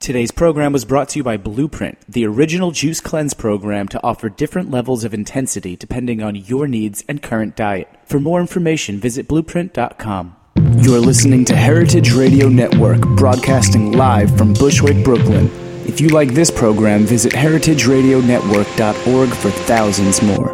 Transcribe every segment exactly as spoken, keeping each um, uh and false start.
Today's program was brought to you by Blueprint, the original juice cleanse program to offer different levels of intensity depending on your needs and current diet. For more information, visit blueprint dot com. You're listening to Heritage Radio Network, broadcasting live from Bushwick, Brooklyn. If you like this program, visit heritage radio network dot org for thousands more.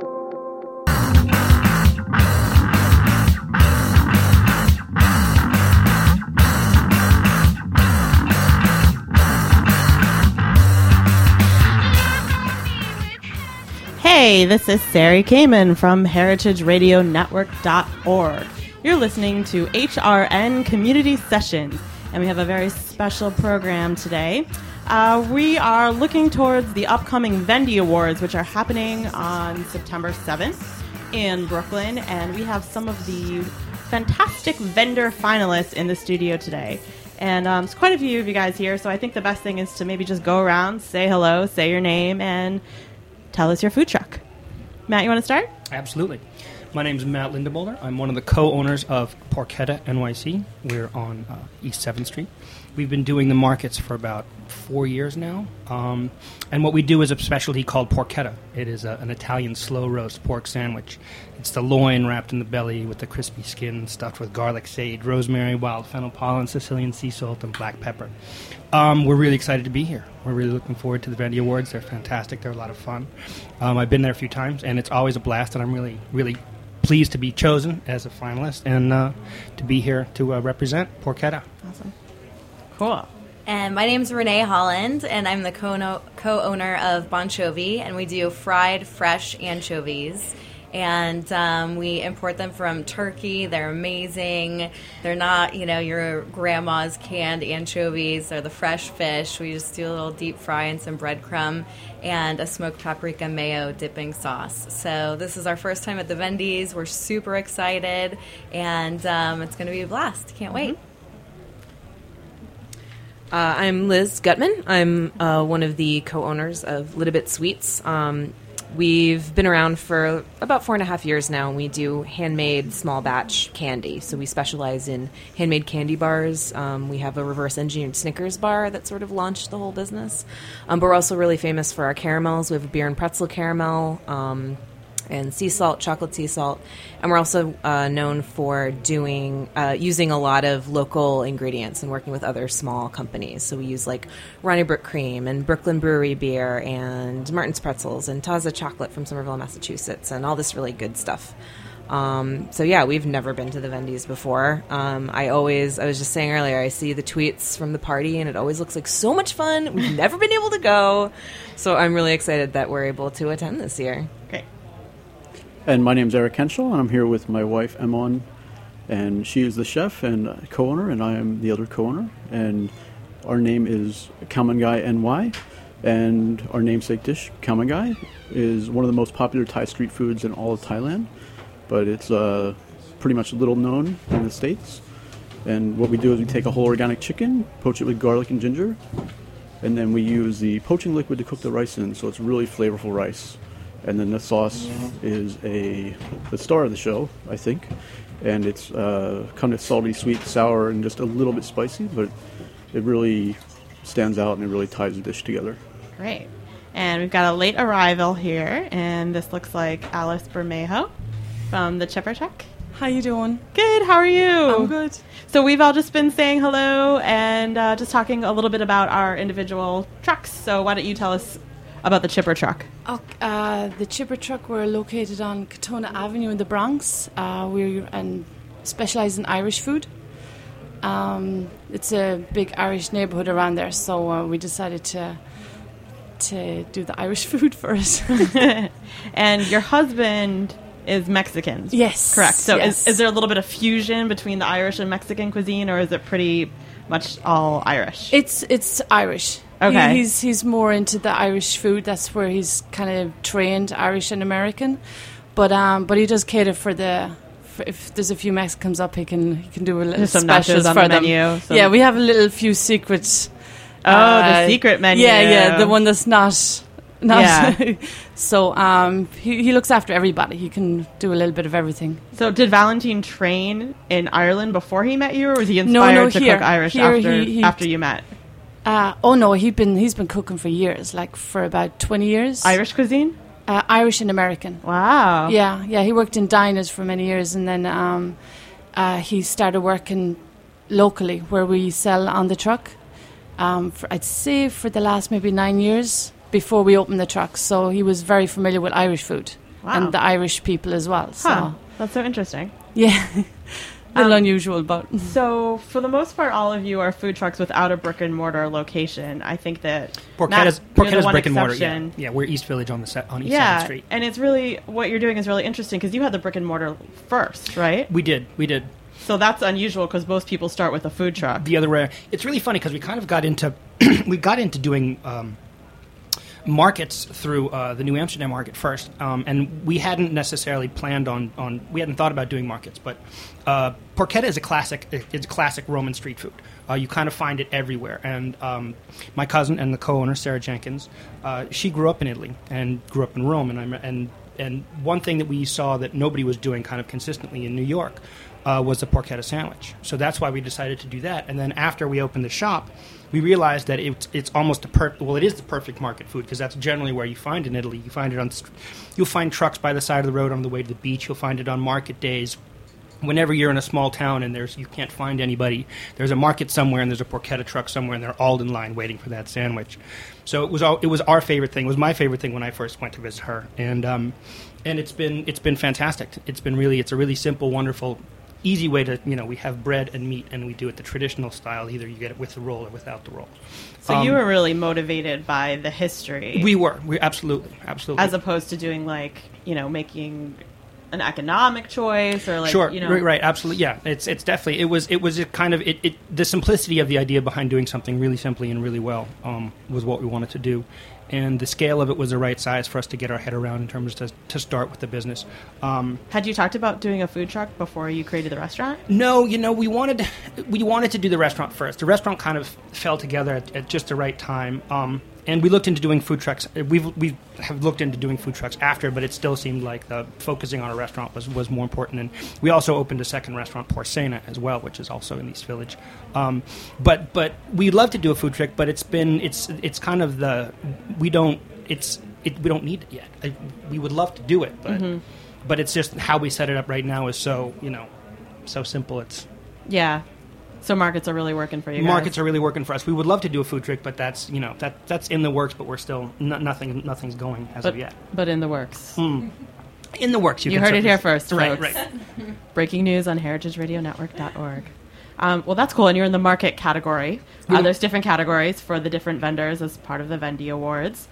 Hey, this is Sari Kamen from heritage radio network dot org. You're listening to H R N Community Sessions, and we have a very special program today. Uh, we are looking towards the upcoming Vendy Awards, which are happening on September seventh in Brooklyn, and we have some of the fantastic vendor finalists in the studio today. And um, there's quite a few of you guys here, so I think the best thing is to maybe just go around, say hello, say your name, and tell us your food truck. Matt, you want to start? Absolutely. My name is Matt Lindenboulder. I'm one of the co-owners of Porchetta N Y C. We're on uh, East seventh Street. We've been doing the markets for about four years now. Um, and what we do is a specialty called porchetta. It is a, an Italian slow roast pork sandwich. It's the loin wrapped in the belly with the crispy skin stuffed with garlic, sage, rosemary, wild fennel pollen, Sicilian sea salt, and black pepper. Um, we're really excited to be here. We're really looking forward to the Vendy Awards. They're fantastic. They're a lot of fun. Um, I've been there a few times, and it's always a blast, and I'm really, really pleased to be chosen as a finalist and uh, to be here to uh, represent Porchetta. Awesome. Cool. And my name's Renee Holland, and I'm the co- co-owner of Bonchovy, and we do fried, fresh anchovies. And um, we import them from Turkey. They're amazing. They're not, you know, your grandma's canned anchovies. They're the fresh fish. We just do a little deep fry and some breadcrumb and a smoked paprika mayo dipping sauce. So this is our first time at the Vendy's. We're super excited, and um, it's going to be a blast. Can't wait. Uh, I'm Liz Gutman. I'm uh, one of the co-owners of Little Bit Sweets. Um, we've been around for about four and a half years now, and we do handmade small batch candy. So we specialize in handmade candy bars. Um, we have a reverse engineered Snickers bar that sort of launched the whole business. Um, but we're also really famous for our caramels. We have a beer and pretzel caramel, um, and sea salt, chocolate sea salt. And we're also uh, known for doing uh, using a lot of local ingredients and working with other small companies. So we use like Ronnie Brook Cream and Brooklyn Brewery beer and Martin's Pretzels and Taza chocolate from Somerville, Massachusetts, and all this really good stuff. Um, so yeah, we've never been to the Vendy's before. Um, I always, I was just saying earlier, I see the tweets from the party and it always looks like so much fun. We've never been able to go. So I'm really excited that we're able to attend this year. Great. And my name's Eric Henschel, and I'm here with my wife, Emon, and she is the chef and co-owner, and I am the other co-owner. And our name is Khao-Man-Gai N Y, and our namesake dish, Khao-Man-Gai, is one of the most popular Thai street foods in all of Thailand, but it's uh, pretty much little known in the States. And what we do is we take a whole organic chicken, poach it with garlic and ginger, and then we use the poaching liquid to cook the rice in, so it's really flavorful rice. And then the sauce is a the star of the show, I think. And it's uh, kind of salty, sweet, sour, and just a little bit spicy, but it really stands out and it really ties the dish together. Great. And we've got a late arrival here, and this looks like Alice Bermejo from the Chipper Truck. How you doing? Good. How are you? I'm good. So we've all just been saying hello and uh, just talking a little bit about our individual trucks. So why don't you tell us about the Chipper Truck? Oh, uh, the Chipper Truck, we're located on Katona Avenue in the Bronx. Uh, we and specialize in Irish food. Um, it's a big Irish neighborhood around there, so uh, we decided to to do the Irish food first. And your husband is Mexican. Yes. Correct. So yes. Is, is there a little bit of fusion between the Irish and Mexican cuisine, or is it pretty much all Irish? It's it's Irish. Okay. He, he's he's more into the Irish food. That's where he's kind of trained, Irish and American. But um, but he does cater for the. For if there's a few Mexicans up, he can he can do a little There's some specials nachos on for the them. menu. Some Yeah, we have a little few secrets. Oh, uh, the secret menu. Yeah, yeah, the one that's not. not Yeah. So um, he he looks after everybody. He can do a little bit of everything. So did Valentine train in Ireland before he met you, or was he inspired No, no, to here. cook Irish Here after he- he- after you met? Uh, oh no, he'd been he's been cooking for years, like for about twenty years. Irish cuisine? Uh, Irish and American. Wow. Yeah, yeah. He worked in diners for many years, and then um, uh, he started working locally where we sell on the truck. Um, for, I'd say for the last maybe nine years before we opened the truck. So he was very familiar with Irish food Wow. and the Irish people as well. So Huh. That's so interesting. yeah, a little Um, unusual, but So, for the most part, all of you are food trucks without a brick and mortar location. I think that Porchetta's, Matt, you're the Porchetta's one brick and mortar. Yeah. exception. yeah, we're East Village on the set on East Yeah, seventh Street. and it's really what you're doing is really interesting because you had the brick and mortar first, right? We did, we did. So that's unusual because most people start with a food truck. The other way, it's really funny because we kind of got into we got into doing um, markets through uh, the New Amsterdam market first, um, and we hadn't necessarily planned on, on we hadn't thought about doing markets, but uh, porchetta is a classic it's a classic Roman street food. Uh, you kind of find it everywhere, and um, my cousin and the co-owner Sarah Jenkins, uh, she grew up in Italy and grew up in Rome, and I'm and and one thing that we saw that nobody was doing kind of consistently in New York uh, was the porchetta sandwich. So that's why we decided to do that. And then after we opened the shop, we realized that it's it's almost a per well, it is the perfect market food because that's generally where you find it in Italy. You find it on you'll find trucks by the side of the road on the way to the beach. You'll find it on market days. Whenever you're in a small town and there's you can't find anybody, there's a market somewhere and there's a porchetta truck somewhere and they're all in line waiting for that sandwich. So it was all, it was our favorite thing. It was my favorite thing when I first went to visit her, and um, and it's been it's been fantastic. It's been really it's a really simple, wonderful, easy way to you know we have bread and meat and we do it the traditional style. Either you get it with the roll or without the roll. So Um, you were really motivated by the history, We were we absolutely absolutely as opposed to doing like you know making an economic choice or like sure, you know right, right, absolutely, yeah. It's it's definitely it was it was a kind of it, it the simplicity of the idea behind doing something really simply and really well um, was what we wanted to do, and the scale of it was the right size for us to get our head around in terms to to start with the business. Um, Had you talked about doing a food truck before you created the restaurant? no, you know we wanted we wanted to do the restaurant first. The restaurant kind of fell together at, at just the right time. Um, And we looked into doing food trucks. We've we have looked into doing food trucks after, but it still seemed like the focusing on a restaurant was, was more important. And we also opened a second restaurant, Porsena, as well, which is also in East Village. Um, but but we'd love to do a food truck, but it's been it's it's kind of the we don't it's it, we don't need it yet. I, we would love to do it, but Mm-hmm. but it's just how we set it up right now is so you know so simple. It's Yeah. So markets are really working for you guys. markets are really working for us. We would love to do a food truck, but that's you know that that's in the works. But we're still no, nothing nothing's going as but, of yet. but in the works. In the works. You, You can heard it certainly- here first, Right, folks. right. Breaking news on heritage radio network dot org. Um, well, that's cool. And you're in the market category. Uh, Yeah. there's different categories for the different vendors as part of the Vendy Awards.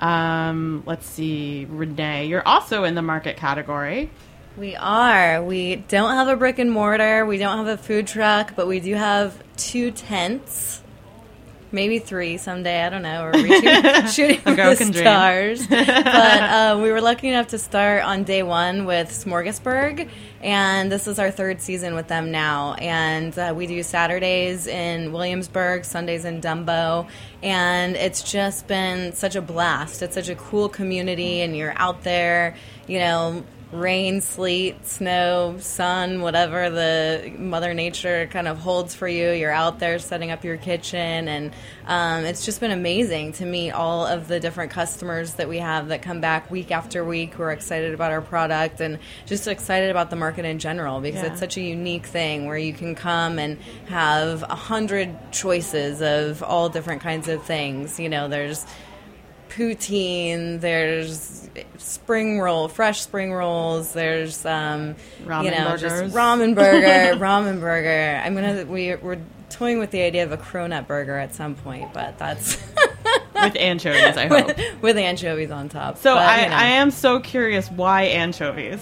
Um, let's see, Renee, you're also in the market category. We are. We don't have a brick and mortar. We don't have a food truck, but we do have two tents. Maybe three someday. I don't know. We're reaching, shooting for the American dream. stars. But uh, we were lucky enough to start on day one with Smorgasburg, and this is our third season with them now. And uh, we do Saturdays in Williamsburg, Sundays in Dumbo, and it's just been such a blast. It's such a cool community, and you're out there, you know, rain, sleet, snow, sun, whatever the Mother Nature kind of holds for you. You're out there setting up your kitchen, and um, it's just been amazing to meet all of the different customers that we have that come back week after week who are excited about our product and just excited about the market in general because Yeah. it's such a unique thing where you can come and have a hundred choices of all different kinds of things. You know, there's poutine, there's spring roll, fresh spring rolls, there's um, Ramen you know, burgers. just ramen burger, ramen burger. I'm gonna we we're toying with the idea of a cronut burger at some point, but that's With anchovies, I hope. with, with anchovies on top. So But, I, you know. I am so curious why anchovies?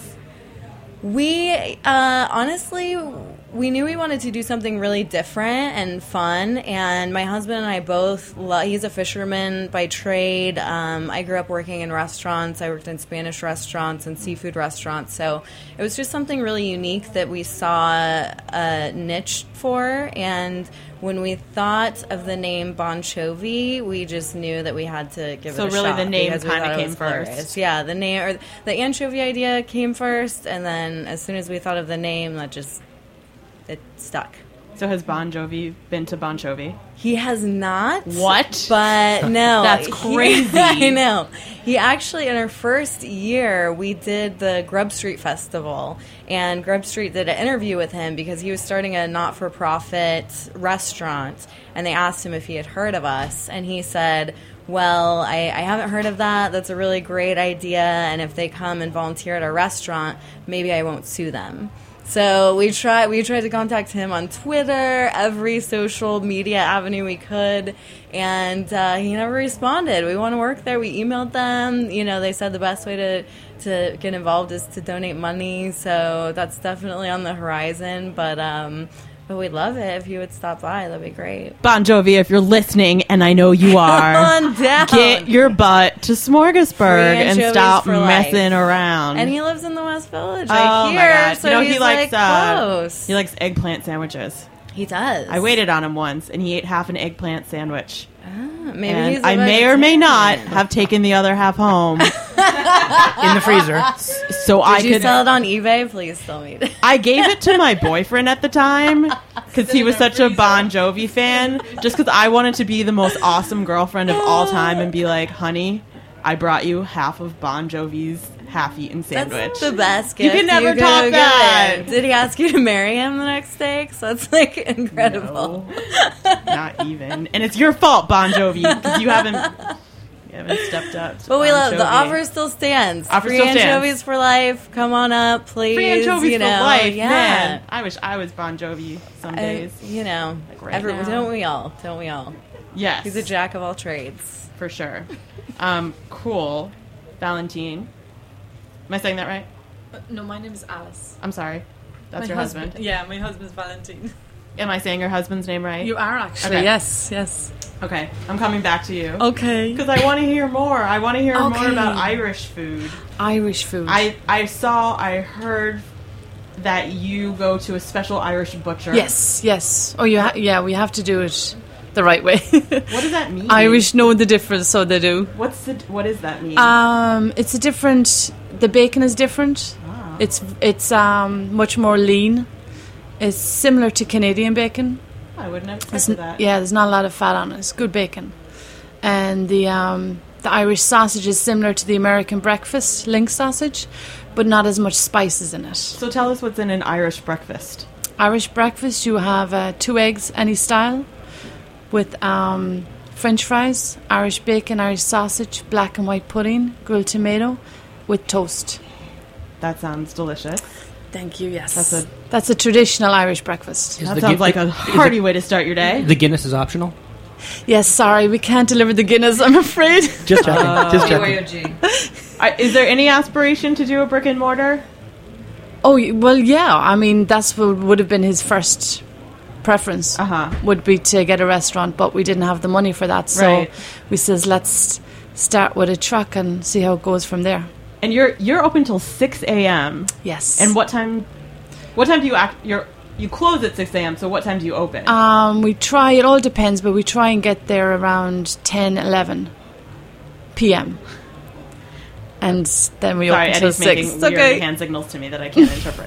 We uh, honestly, we knew we wanted to do something really different and fun. And my husband and I both, lo- he's a fisherman by trade. Um, I grew up working in restaurants. I worked in Spanish restaurants and seafood restaurants. So it was just something really unique that we saw a niche for. And when we thought of the name Bonchovi, we just knew that we had to give So it a really shot. the name because we kinda thought it came was first. hilarious. Yeah, the name or the anchovy idea came first, and then as soon as we thought of the name, that just it stuck. So has Bon Jovi been to Bon Jovi? He has not. What? But no. That's he- crazy. I know. He actually, in our first year, we did the Grub Street Festival. And Grub Street did an interview with him because he was starting a not-for-profit restaurant. And they asked him if he had heard of us. And he said, well, I, I haven't heard of that. That's a really great idea. And if they come and volunteer at our restaurant, maybe I won't sue them. So we tried we tried to contact him on Twitter, every social media avenue we could, and uh, he never responded. We want to work there. We emailed them. You know, they said the best way to, to get involved is to donate money. So that's definitely on the horizon. But um, but we'd love it if you would stop by. That'd be great. Bon Jovi, if you're listening, and I know you are, Come on down. get your butt to Smorgasburg Free and anchovies stop for life. messing around. And he lives in the West Village. oh I hear, my god! so you know he's he likes like uh, close. he likes eggplant sandwiches. He does. I waited on him once, and he ate half an eggplant sandwich. Ah, maybe and he's a I may or may not vegetarian. have taken the other half home, in the freezer. so I Did you could. sell it on eBay? Please tell me. I gave it to my boyfriend at the time because he was such a Bon Jovi fan. Just because I wanted to be the most awesome girlfriend of all time and be like, honey, I brought you half of Bon Jovi's half-eaten sandwich. That's the best You gift. can never could top give that. him. Did he ask you to marry him the next day? 'Cause that's like incredible. No, not even. And it's your fault, Bon Jovi, because you haven't you haven't stepped up. to But we Bon love the Jovi. offer still stands. Offer Free still stands. anchovies for life. Come on up, please. Free anchovies you know, for life, yeah. man. I wish I was Bon Jovi some I- days. you know, Like right every, now. don't we all? Don't we all? Yes, He's a jack of all trades. for sure. Um, cool, Valentine. Am I saying that right? No, my name is Alice. I'm sorry. That's My your husband. Yeah, my husband's Valentine. Am I saying your husband's name right? You are actually. Okay. Yes, yes. Okay, I'm coming back to you. Okay. Because I want to hear more. I want to hear more Okay. about Irish food. Irish food. I, I saw, I heard that you go to a special Irish butcher. Yes, yes. Oh, you ha- yeah, we have to do it the right way. What does that mean? Irish know the difference, so they do. What's the, what does that mean? Um, it's a different. The bacon is different. Ah. It's it's um much more lean. It's similar to Canadian bacon. I wouldn't have It's expected n- that. Yeah, there's not a lot of fat on it. It's good bacon. And the um, the Irish sausage is similar to the American breakfast link sausage, but not as much spices in it. So tell us what's in an Irish breakfast. Irish breakfast, you have uh, two eggs, any style, with um, French fries, Irish bacon, Irish sausage, black and white pudding, grilled tomato, with toast. That sounds delicious. Thank you. Yes, That's a- that's a traditional Irish breakfast. Is that the sounds Gu- like a is hearty it- way to start your day. The Guinness is optional. Yes, sorry, we can't deliver the Guinness. I'm afraid. Just checking. Just checking. Uh, Is there any aspiration to do a brick and mortar? Oh y- well, yeah. I mean, that's what would have been his first preference. Uh-huh. Would be to get a restaurant, but we didn't have the money for that. So Right. we says let's start with a truck and see how it goes from there. And you're you're open till six a.m. Yes. And what time? What time do you act? You're you close at six a.m. So what time do you open? Um, we try. It all depends, but we try and get there around ten, eleven p.m. And then we Sorry, open till Eddie's making six. weird Okay. hand signals to me that I can't interpret.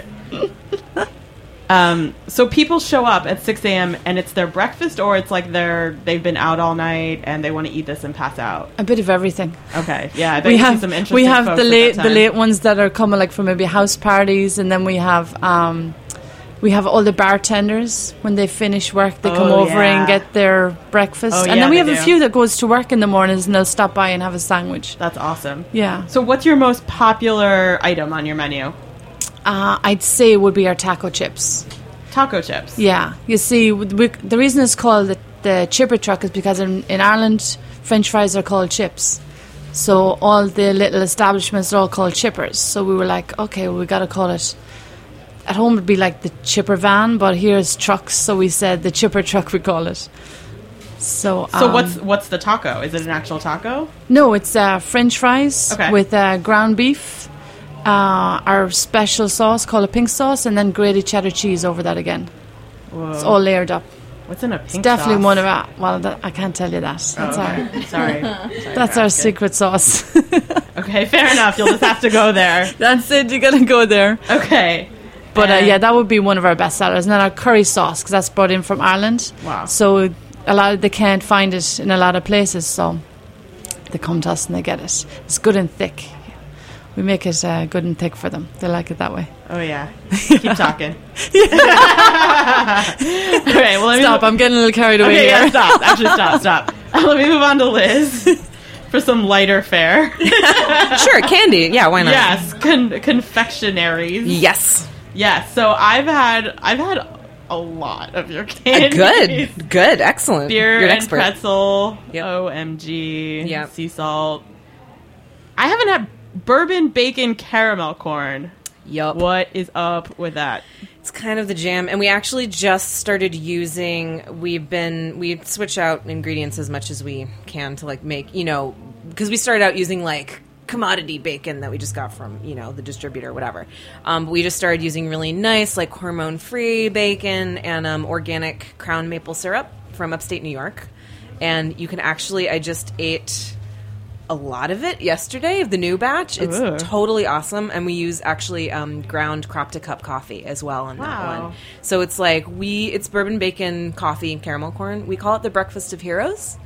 Um, so people show up at six a.m. and it's their breakfast, or it's like they're they've been out all night and they want to eat this and pass out. A bit of everything. Okay, yeah, I bet We you see have some interesting we have folks the at late that the time. late ones that are coming like from maybe house parties, and then we have um, we have all the bartenders when they finish work. They come Oh, over yeah. and get their breakfast, Oh, and yeah, then we they have a do. few that goes to work in the mornings and they'll stop by and have a sandwich. That's awesome. Yeah, So what's your most popular item on your menu? uh, I'd say it would be our taco chips. Taco chips. Yeah, you see, we, we, the reason it's called the, the chipper truck is because in, in Ireland, French fries are called chips. So all the little establishments are all called chippers. So we were like, okay, well, we got to call it. At home it'd be like the chipper van, but here's trucks, so we said the chipper truck. We call it. So. So um, what's what's the taco? Is it an actual taco? No, it's uh, French fries Okay. with uh, ground beef, uh, our special sauce called a pink sauce, and then grated cheddar cheese over that again. Whoa. It's all layered up. What's in a pink It's definitely sauce? one of our. Well, that, I can't tell you that. That's Oh, our. okay. Sorry. Sorry That's for our asking. secret sauce. Okay, fair enough. You'll just have to go there. That's it. You gotta go there. Okay. But uh, And- yeah, that would be one of our best sellers. And then our curry sauce, because that's brought in from Ireland. Wow. So a lot of, they can't find it in a lot of places, so they come to us and they get it. It's good and thick. We make it uh, good and thick for them. They like it that way. Oh, yeah. Keep talking. All right, well, let me Stop, I'm getting a little carried away Okay, here. yeah, stop. Actually, stop, stop. Let me move on to Liz for some lighter fare. Sure, candy. Yeah, why not? Yes, con- confectionaries. Yes. Yes. So I've had I've had a lot of your Uh, candies. good. Good. Excellent. Beer You're an and expert. pretzel. Yep. O M G. Yep. Sea salt. I haven't had bourbon bacon caramel corn. Yup. What is up with that? It's kind of the jam, and we actually just started using. We've been we switch out ingredients as much as we can to like make you know because we started out using like commodity bacon that we just got from you know the distributor or whatever. Um, but we just started using really nice like hormone free bacon and um, organic Crown maple syrup from upstate New York, and you can actually I just ate a lot of it yesterday of the new batch. It's Ooh. totally awesome, and we use actually um, ground crop to cup coffee as well on that Wow. one. So it's like we it's bourbon bacon coffee and caramel corn. We call it the breakfast of heroes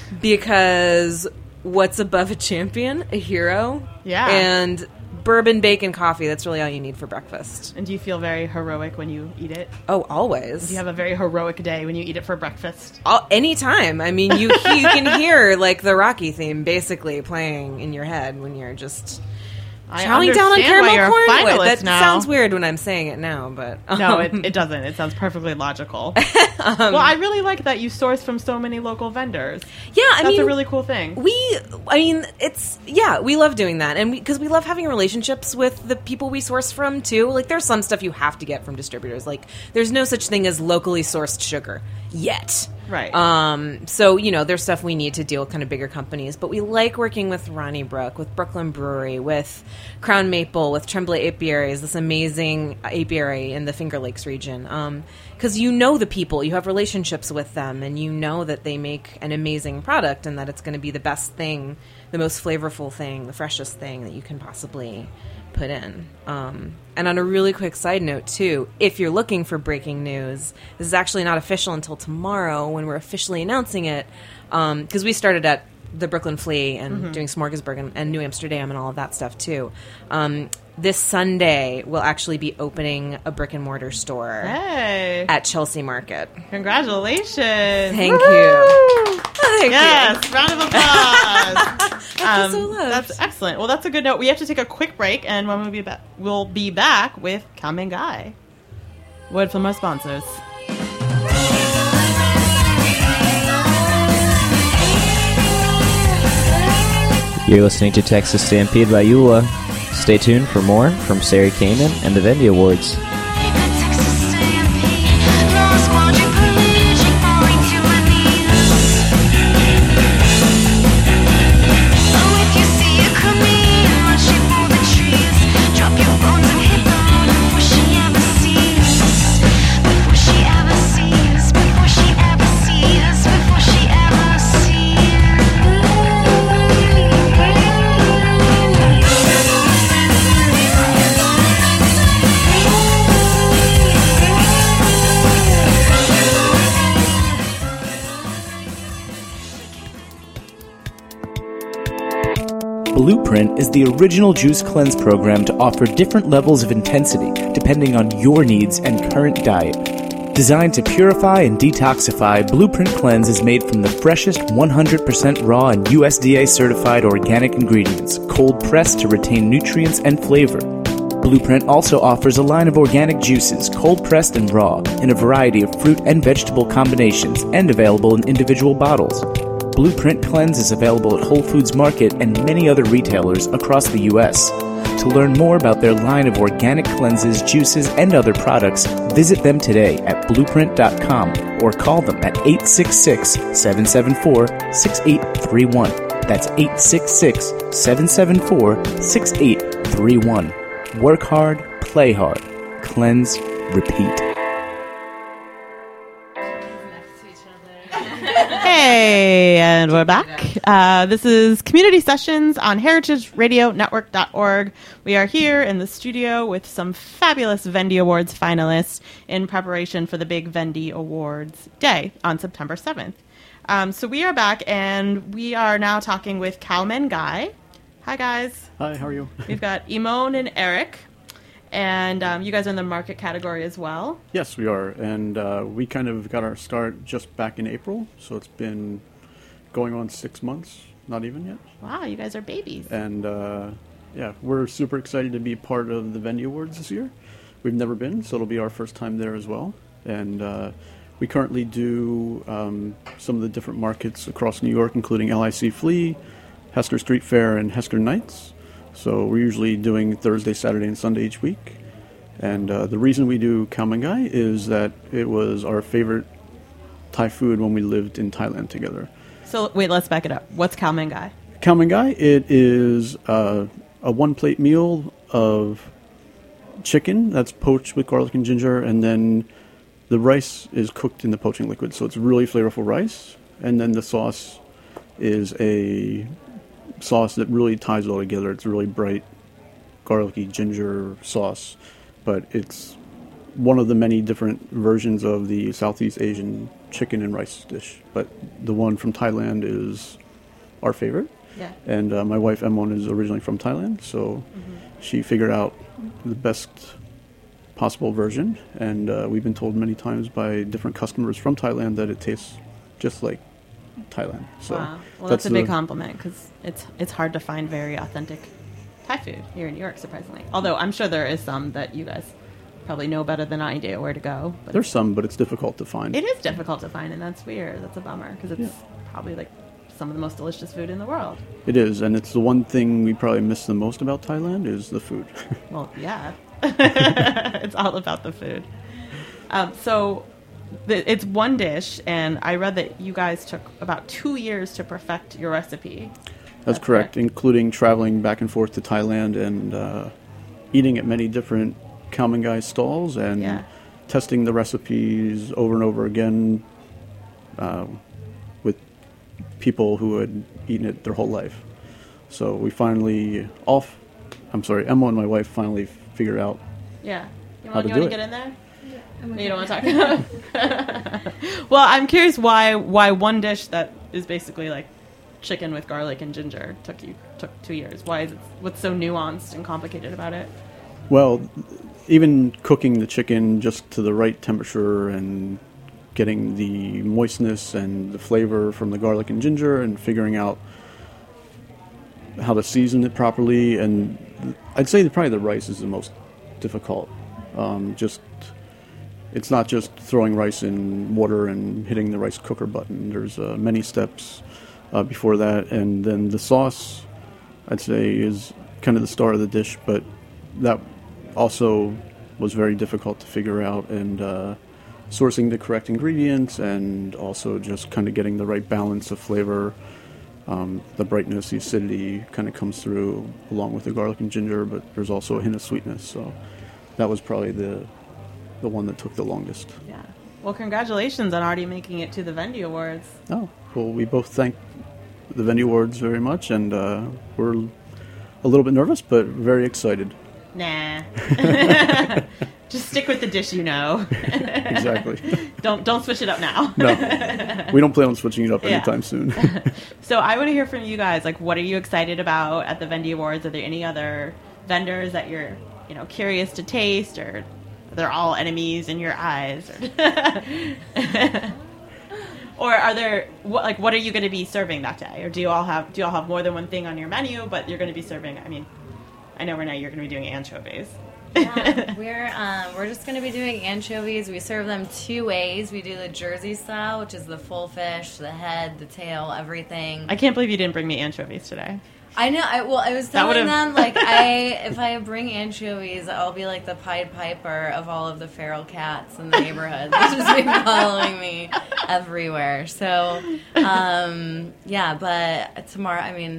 because what's above a champion? A hero. Yeah. And bourbon bacon coffee. That's really all you need for breakfast. And do you feel very heroic when you eat it? Oh, always. Do you have a very heroic day when you eat it for breakfast? All, anytime. I mean, you you can hear like the Rocky theme basically playing in your head when you're just I chowing down on understand why caramel you're a corn. Wait, finalist that now. sounds weird when I'm saying it now, but um, No, it, it doesn't. It sounds perfectly logical. well, I really like that you source from so many local vendors. yeah, I That's mean, a really cool thing. we. I mean, it's yeah, we love doing that, and because we, we love having relationships with the people we source from too. Like, there's some stuff you have to get from distributors. Like, there's no such thing as locally sourced sugar yet. Right. Um, so, you know, there's stuff we need to deal with kind of bigger companies, but we like working with Ronnie Brook, with Brooklyn Brewery, with Crown Maple, with Tremblay Apiaries, this amazing apiary in the Finger Lakes region. Um, because you know the people, you have relationships with them, and you know that they make an amazing product and that it's going to be the best thing, the most flavorful thing, the freshest thing that you can possibly put in. Um, and on a really quick side note, too, if you're looking for breaking news, this is actually not official until tomorrow when we're officially announcing it, because um, we started at the Brooklyn Flea and Mm-hmm. doing Smorgasburg and, and New Amsterdam and all of that stuff, too. Um, this Sunday, we'll actually be opening a brick and mortar store Hey. at Chelsea Market. Congratulations. Thank Woo-hoo! you. Thank Yes, round of applause. Um, so loved. that's excellent. Well, that's a good note. We have to take a quick break, and when we be back, we'll be back with Kamen Guy. Word from our sponsors. You're listening to Texas Stampede by Eula. Stay tuned for more from Sarah Kamen and the Vendy Awards. Blueprint is the original juice cleanse program to offer different levels of intensity depending on your needs and current diet. Designed to purify and detoxify, Blueprint Cleanse is made from the freshest one hundred percent raw and U S D A certified organic ingredients, cold pressed to retain nutrients and flavor. Blueprint also offers a line of organic juices, cold pressed and raw, in a variety of fruit and vegetable combinations and available in individual bottles. Blueprint Cleanse is available at Whole Foods Market and many other retailers across the U S. To learn more about their line of organic cleanses, juices, and other products, visit them today at blueprint dot com or call them at eight six six, seven seven four, six eight three one. That's eight six six, seven seven four, six eight three one. Work hard, play hard. Cleanse, repeat. Hey, Hey, and we're back. Uh, this is Community Sessions on heritage radio network dot org. We are here in the studio with some fabulous Vendy Awards finalists in preparation for the big Vendy Awards Day on September seventh. Um, so we are back, and we are now talking with Cowman Guy. Hi, guys. Hi, how are you? We've got Imone and Eric, and um, you guys are in the market category as well. Yes, we are, and uh, we kind of got our start just back in April, so it's been going on six months, not even yet. Wow, you guys are babies. And uh, yeah, we're super excited to be part of the Vendy Awards this year. We've never been, so it'll be our first time there as well. And uh, we currently do um, some of the different markets across New York, including L I C Flea, Hester Street Fair, and Hester Nights. So we're usually doing Thursday, Saturday, and Sunday each week. And uh, the reason we do Khao Man Gai is that it was our favorite Thai food when we lived in Thailand together. So wait, let's back it up. What's Khao Man Gai? Khao Man Gai, it is uh, a one-plate meal of chicken that's poached with garlic and ginger, and then the rice is cooked in the poaching liquid. So it's really flavorful rice, and then the sauce is a sauce that really ties it all together. It's a really bright, garlicky ginger sauce, but it's one of the many different versions of the Southeast Asian chicken and rice dish. But the one from Thailand is our favorite. Yeah. And uh, my wife, Emon, is originally from Thailand, so mm-hmm. she figured out the best possible version. And uh, we've been told many times by different customers from Thailand that it tastes just like Thailand. So wow. Well, that's, that's a big the, compliment, because it's it's hard to find very authentic Thai food here in New York, surprisingly. Although I'm sure there is some that you guys probably know better than I do where to go. But there's some, but it's difficult to find. It is difficult to find, and that's weird. That's a bummer, because it's yeah. probably like some of the most delicious food in the world. It is, and it's the one thing we probably miss the most about Thailand is the food. Well, yeah. It's all about the food. Um, so the, it's one dish, and I read that you guys took about two years to perfect your recipe. That's, That's correct, correct, including traveling back and forth to Thailand and uh, eating at many different Khao Man Gai stalls and yeah. testing the recipes over and over again uh, with people who had eaten it their whole life. So we finally, off, I'm sorry, Emma and my wife finally figured out yeah. You how want, to you do want it. to get in there? No, you don't want to talk about it? Well, I'm curious why why one dish that is basically like chicken with garlic and ginger took you took two years. Why is it, what's so nuanced and complicated about it? Well, even cooking the chicken just to the right temperature and getting the moistness and the flavor from the garlic and ginger and figuring out how to season it properly. And I'd say that probably the rice is the most difficult. Um, just It's not just throwing rice in water and hitting the rice cooker button. There's uh, many steps uh, before that. And then the sauce, I'd say, is kind of the star of the dish, but that also was very difficult to figure out, and uh, sourcing the correct ingredients and also just kind of getting the right balance of flavor. Um, the brightness, the acidity kind of comes through along with the garlic and ginger, but there's also a hint of sweetness. So that was probably the the one that took the longest. Yeah. Well, congratulations on already making it to the Vendy Awards. Oh, well, we both thank the Vendy Awards very much, and uh, we're a little bit nervous, but very excited. Nah. Just stick with the dish you know. Exactly. Don't don't switch it up now. No. We don't plan on switching it up Yeah. anytime soon. So I want to hear from you guys. Like, what are you excited about at the Vendy Awards? Are there any other vendors that you're, you know, curious to taste, or they're all enemies in your eyes? Or, or are there what, like what are you going to be serving that day? Or do you all have do you all have more than one thing on your menu? But you're going to be serving. I mean, I know Renee, you're going to be doing anchovies. Yeah, we're um, we're just going to be doing anchovies. We serve them two ways. We do the Jersey style, which is the full fish, the head, the tail, everything. I can't believe you didn't bring me anchovies today. I know. I, well, I was That telling would've- them, like, I if I bring anchovies, I'll be like the Pied Piper of all of the feral cats in the neighborhood. They'll just be following me everywhere. So, um, yeah, but tomorrow, I mean,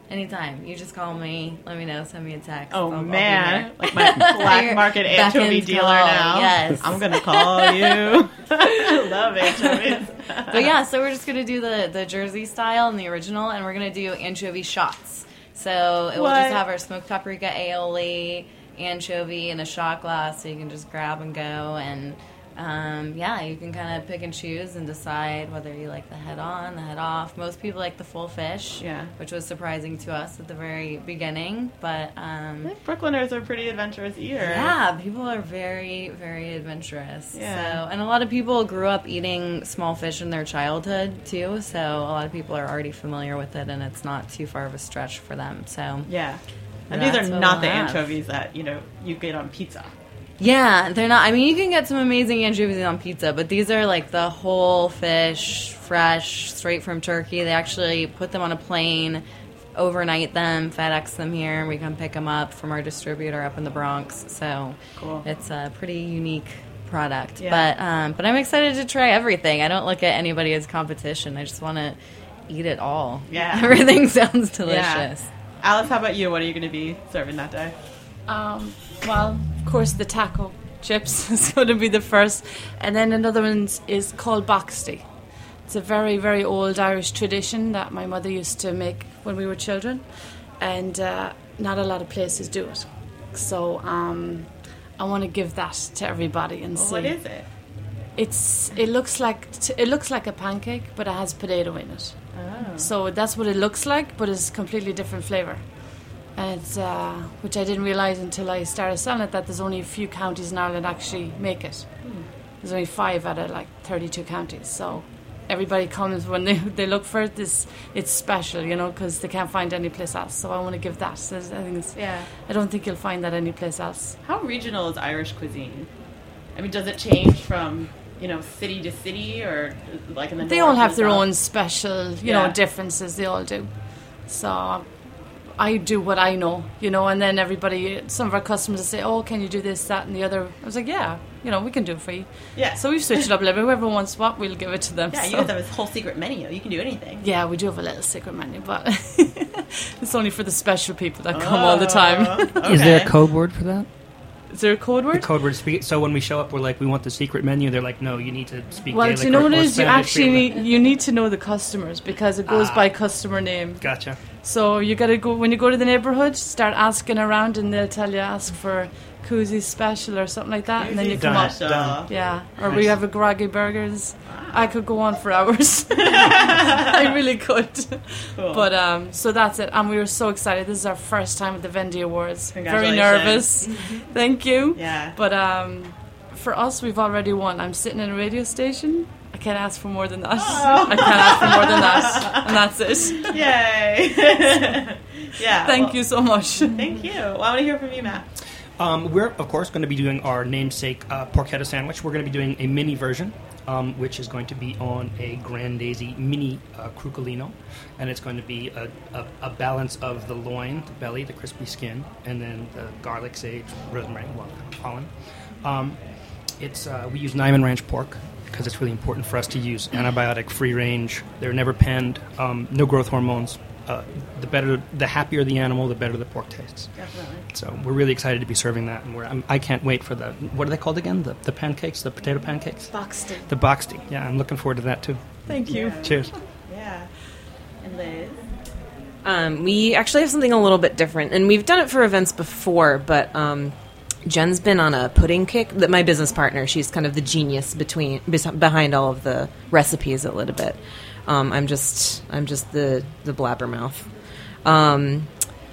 Anytime. You just call me. Let me know. Send me a text. Oh, I'll- I'll be man. there. Like my black Your market beck anchovy and dealer call, now. yes. I'm going to call you. I love anchovies. But yeah, so we're just going to do the, the Jersey style and the original, and we're going to do anchovy shots. So it will What? just have our smoked paprika aioli, anchovy in a shot glass, so you can just grab and go. And um, yeah, you can kind of pick and choose and decide whether you like the head on, the head off. Most people like the full fish, Yeah. which was surprising to us at the very beginning. But I um, think Brooklyners are pretty adventurous eaters. yeah, people are very, very adventurous. Yeah. So, and a lot of people grew up eating small fish in their childhood too. So a lot of people are already familiar with it, and it's not too far of a stretch for them. So Yeah. And That's these are what not we'll the have. anchovies that, you know, you get on pizza. yeah, they're not. I mean, you can get some amazing anchovies on pizza, but these are like the whole fish, fresh, straight from Turkey. They actually put them on a plane, overnight them, FedEx them here, and we come pick them up from our distributor up in the Bronx. So Cool. it's a pretty unique product. Yeah. But um, but I'm excited to try everything. I don't look at anybody as competition. I just want to eat it all. Yeah. Everything sounds Yeah. delicious. Alice, how about you? What are you going to be serving that day? Um, well, of course, the taco chips is going to be the first. And then another one is called boxty. It's a very, very old Irish tradition that my mother used to make when we were children. And uh, not a lot of places do it. So um, I want to give that to everybody and Well, see. what is it? It's it looks like it looks like a pancake, but it has potato in it. Oh. So that's what it looks like, but it's a completely different flavour. And it's, uh, which I didn't realise until I started selling it, that there's only a few counties in Ireland actually make it. There's only five out of like thirty-two counties. So everybody comes when they they look for it. This it's special, you know, because they can't find any place else. So I want to give that. So I think it's, Yeah. I don't think you'll find that any place else. How regional is Irish cuisine? I mean, does it change from, you know, city to city, or like in the They north all have and their south? own special, you Yeah. know, differences. They all do. So I do what I know, you know, and then everybody, some of our customers say, "Oh, can you do this, that, and the other?" I was like, "Yeah, you know, we can do it for you." Yeah. So we've switched it up a little bit. Whoever wants what, we'll give it to them. Yeah, you so. guys have this whole secret menu. You can do anything. Yeah, we do have a little secret menu, but it's only for the special people that come all the time. Oh, Is there a okay. code word for that? Is there a code The word? code word speak. So when we show up, we're like, we want the secret menu. They're like, no, you need to speak. Well, Gaelic do you know or, what it or is? You Spanish. actually need, you need to know the customers because it goes Ah. by customer name. Gotcha. So you gotta go when you go to the neighborhood, start asking around, and they'll tell you ask for Koozie Special or something like that, and then you come up. Special. Done. Yeah, or Nice. we have a groggy burgers. I could go on for hours. I really could. Cool. But um, so that's it, and we were so excited. This is our first time at the Vendy Awards. Very Congratulations. nervous. Thank you. Yeah. But um, for us, we've already won. I'm sitting in a radio station. I can't ask for more than that. I can't ask for more than that, and that's it. Yay. Yeah. Thank well, you so much. Thank you. Well, I want to hear from you, Matt. Um, we're, of course, going to be doing our namesake uh, porchetta sandwich. We're going to be doing a mini version, um, which is going to be on a Grandese mini uh, crucolino. And it's going to be a, a, a balance of the loin, the belly, the crispy skin, and then the garlic, sage, rosemary, well, pollen. Um, it's uh, we use Nyman Ranch pork because it's really important for us to use antibiotic-free range. They're never penned, um, no growth hormones. Uh, the better, the happier the animal, the better the pork tastes. Definitely. So we're really excited to be serving that, and we're, I'm, I can't wait for the, what are they called again? The, the pancakes, the potato pancakes? Boxed in. The boxty. Yeah, I'm looking forward to that too. Thank you. Cheers. Yeah. And Liz? Um, we actually have something a little bit different, and we've done it for events before, but um, Jen's been on a pudding kick. That my business partner, she's kind of the genius between bes- behind all of the recipes a little bit. Um, I'm just I'm just the the blabbermouth. Um,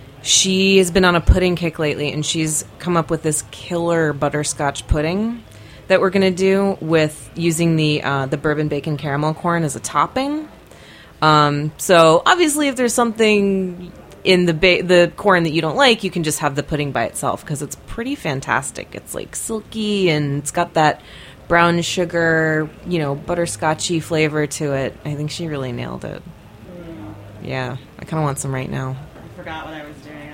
she has been on a pudding kick lately, and she's come up with this killer butterscotch pudding that we're going to do with using the uh, the bourbon bacon caramel corn as a topping. Um, so obviously, if there's something in the ba- the corn that you don't like, you can just have the pudding by itself because it's pretty fantastic. It's like silky and it's got that brown sugar, you know, butterscotchy flavor to it. I think she really nailed it. Yeah, I kind of want some right now. I forgot what I was doing.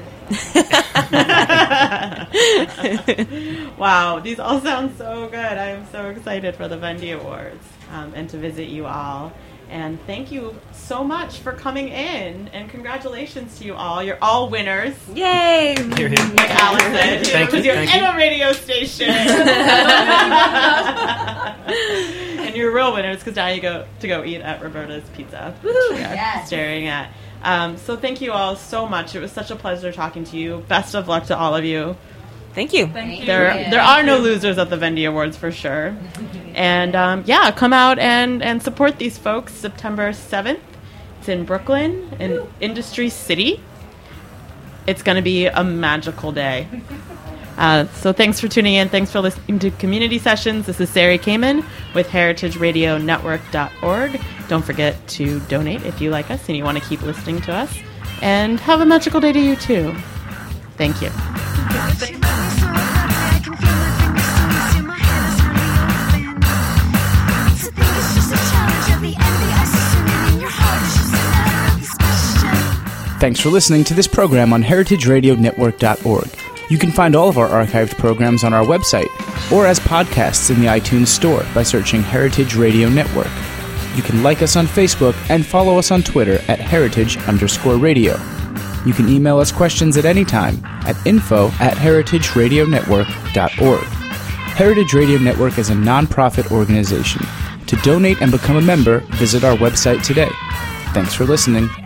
I was just Wow, these all sound so good. I am so excited for the Vendy Awards um, and to visit you all. And thank you so much for coming in, and congratulations to you all. You're all winners. Yay! Here, here. Like Alice said, Thank because you, you're thank in you. a radio station. And you're real winners because now you go to go eat at Roberta's Pizza, which we are Yes. staring at. Um, so thank you all so much. It was such a pleasure talking to you. Best of luck to all of you. Thank you. Thank There, you. there are no losers at the Vendy Awards for sure. And um, yeah, come out and, and support these folks. September seventh. It's in Brooklyn, in Industry City. It's going to be a magical day. Uh, so thanks for tuning in. Thanks for listening to Community Sessions. This is Sari Kamen with heritage radio network dot org. Don't forget to donate if you like us and you want to keep listening to us. And have a magical day to you too. Thank you. Thanks for listening to this program on heritage radio network dot org. You can find all of our archived programs on our website or as podcasts in the iTunes Store by searching Heritage Radio Network. You can like us on Facebook and follow us on Twitter at heritage underscore radio. You can email us questions at any time at info at heritage radio network dot org. Heritage Radio Network is a non-profit organization. To donate and become a member, visit our website today. Thanks for listening.